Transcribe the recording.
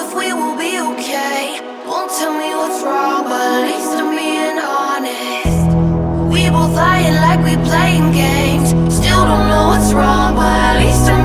if we will be okay. Won't tell me what's wrong, but at least I'm being honest. We both lying like we playing games. Still don't know what's wrong, but at least I'm